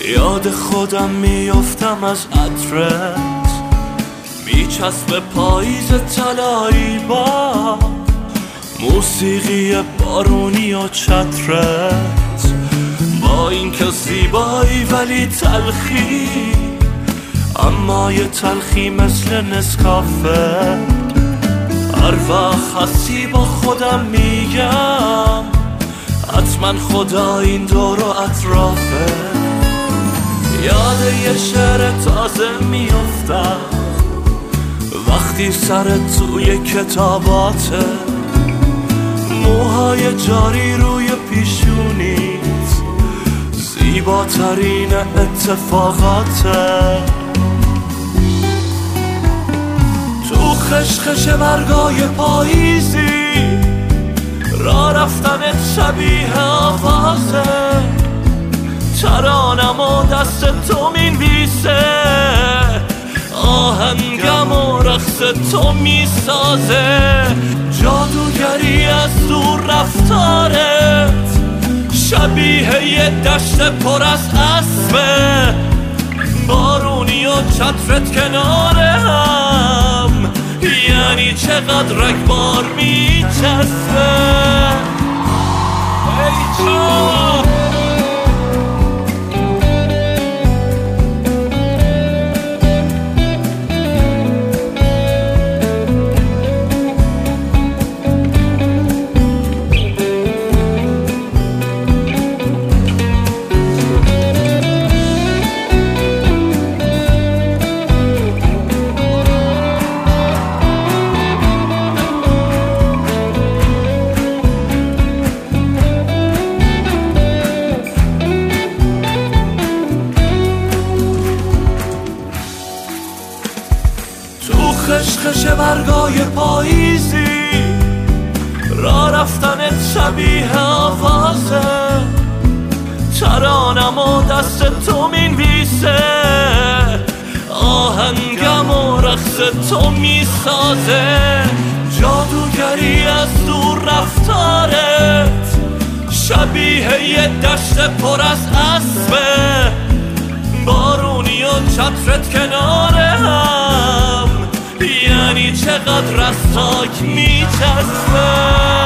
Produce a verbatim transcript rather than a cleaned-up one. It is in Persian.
یاد خودم میافتم از عطرت، میچسب پاییز طلایی با موسیقی بارونی و چترت. با اینکه زیبایی ولی تلخی، اما یه تلخی مثل نسکافه. هر وقت هستی با خودم میگم حتما خدا این دور و اطرافه. یاد یه شعر تازه میافتم وقتی سرت توی کتاباته، موهای جاری روی پیشونیت، زیباترین اتفاقاته. تو خشخش برگای پاییزی، را رفتنت شبیه آوازه. ترانم و دست تو مینویسه، آهنگم و رقص تو میسازه. جادوگری از دور رفتارت، شبیه یه دشت پر از اسبه. بارونی و چترت کنار هم، یعنی چقدر رگبار میچسبه. ای جان خشخش برگای پاییزی، را رفتنت شبیه آوازه. ترانم و دست تو مینویسه، آهنگم و رقص تو میسازه. جادوگری از دور رفتارت، شبیه یه دشت پر از اسبه. بارونی و چترت کنار هم، یعنی چقدر رستاک میچسبه.